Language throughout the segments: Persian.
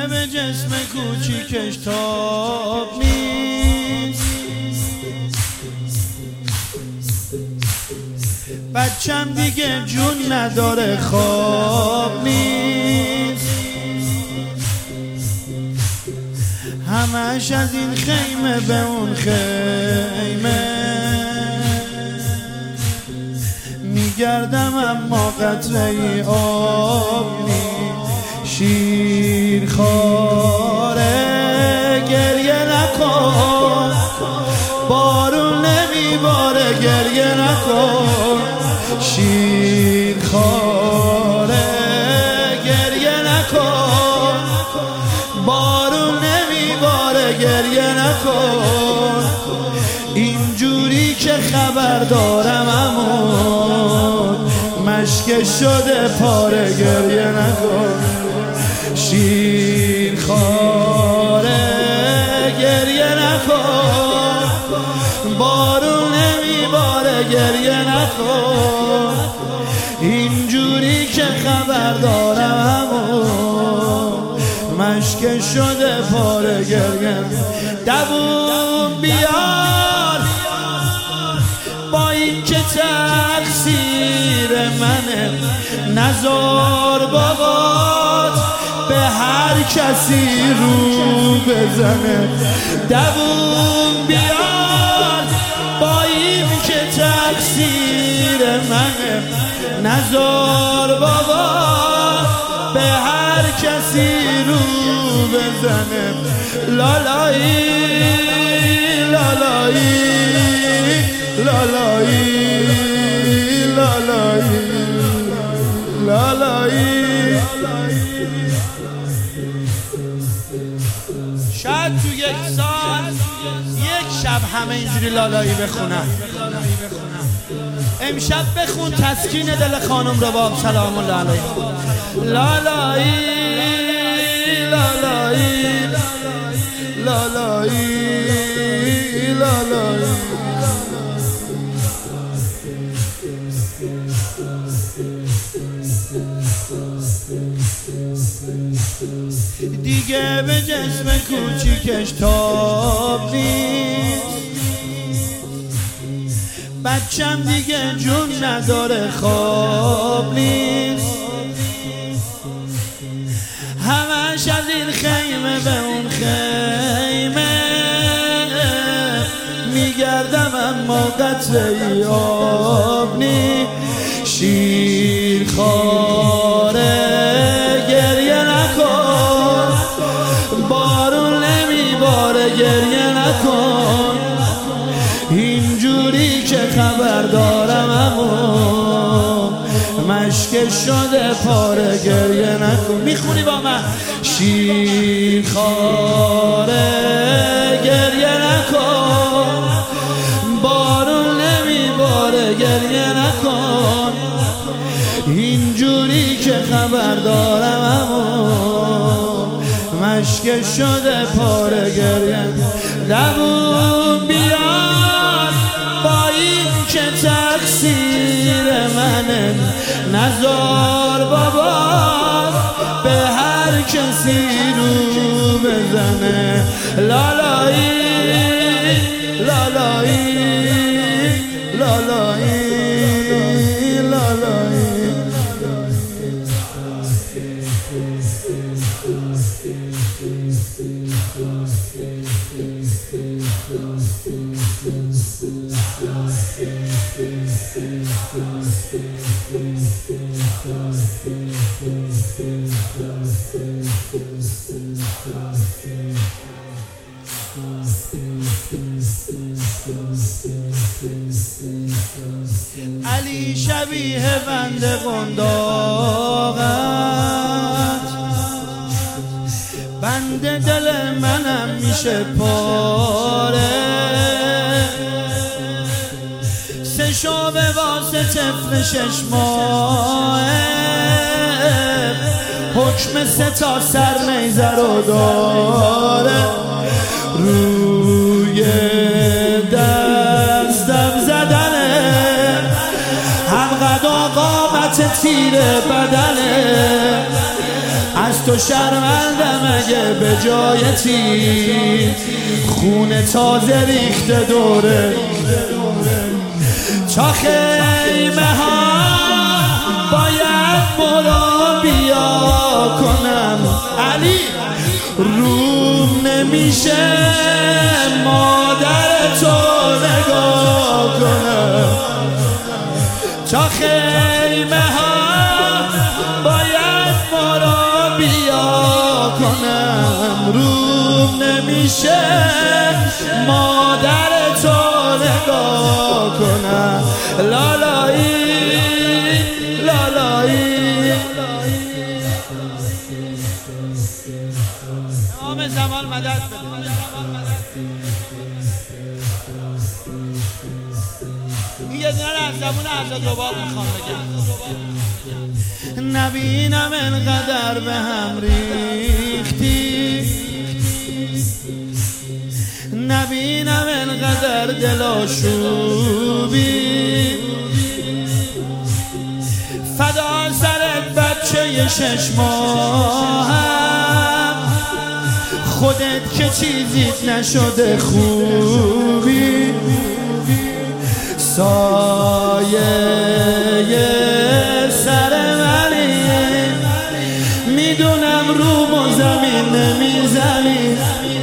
به جسم کوچیکش تاب نیست، بچم دیگه جون نداره خواب نیست، همش از این خیمه به اون خیمه میگردم اما قطره آب نیست. شیرخواره گریه نکن، بارون نمیباره گریه نکن. شیرخواره گریه نکن، بارون نمیباره گریه نکن. اینجوری که خبر دارم امون مشک شده پاره گریه نکن. شیرخواره گریه نکن، بارون نمیباره گریه نکن. اینجوری که خبر دارم مشک شده پاره گریه. دووم بیار با این که تقصیر منه، نزار بابات به هر کسی رو بزنه. دووم بیار با این که تقصیر منه، نزار بابات به هر کسی رو بزنه. لالایی لالایی لالایی لالایی لالایی. شاید تو یک سال یک شب همه اینجوری لالایی بخونم. امشب بخون تسکین دل خانم رباب سلام الله علیها. لالایی لالایی لالایی لالایی. دیگه به جسم کوچیکش تاب نیست، بچم دیگه جون نداره خواب نیست. همش از این خیمه به اون خیمه میگردم اما قطره آب نیست. شیرخواره گریه نکن، بارون نمیباره گریه نکن. اینجوری که خبر دارم اما مشک شده پاره گریه نکن. میخونی با من؟ شیرخواره گریه نکن، بارون نمیباره گریه نکن. اینجوری که خبر دارم اما مشک شده پاره گریه. دووم بیار با این که تقصیر منه، نزار بابا به هر کسی رو بزنه. لالایی لالایی لالایی لالایی. علی شبیه بنده قنداقت، بنده دل منم میشه پاره. سه شعبه واسه طفل 6 ماهه، حکم 3 تا سر نیزه رو داره. روی دستم زدنه، هم قد و قامت تیر بدنه. از تو شرمندم اگه به جای تیر خونه تازه ریخته دوره تا خیمه ها باید مرابیا کنم علی روم نمیشه مادر تو نگاه کنم تا خیمه ها باید مرابیا کنم روم نمیشه مادر تو نگاه کنم لالایی لالایی امام زمان مدد بده این یه دونه از زبون حضرت دوبار میخوام بگم نبینم انقدر به هم ریختی نبینم انقدر دلاشوبی فدا سرت بچه 6 ماهم خودت که چیزیت نشده خوبی سایه سر منی میدونم روم و زمین نمیزنی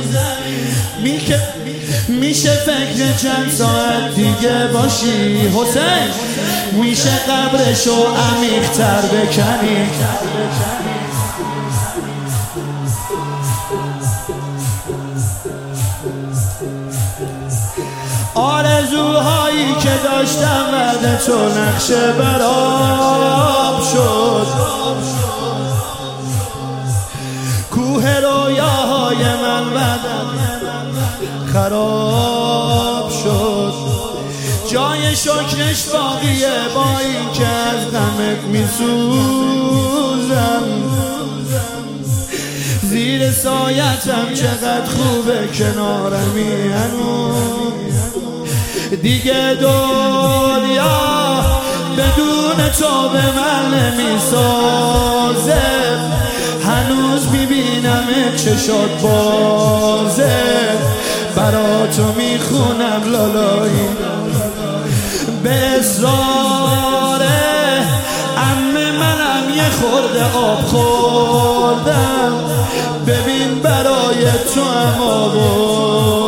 میشه فکر چند ساعت دیگه باشی حسین میشه قبرشو عمیق‌تر بکنی آرزوهایی که داشتم بعد تو نقشه برام شد کوه رویاهای من بعدم خراب شد جای شکرش باقیه با این که از غمت میسوزم زیر سایتم چقدر خوبه کنارمی هنوز دیگه دنیا بدون تو به من نمیسازه هنوز میبینم چشات بازه برا تو میخونم لالایی به اصرار عمه منم یه خورده آب خوردم ببین برای تو هم آب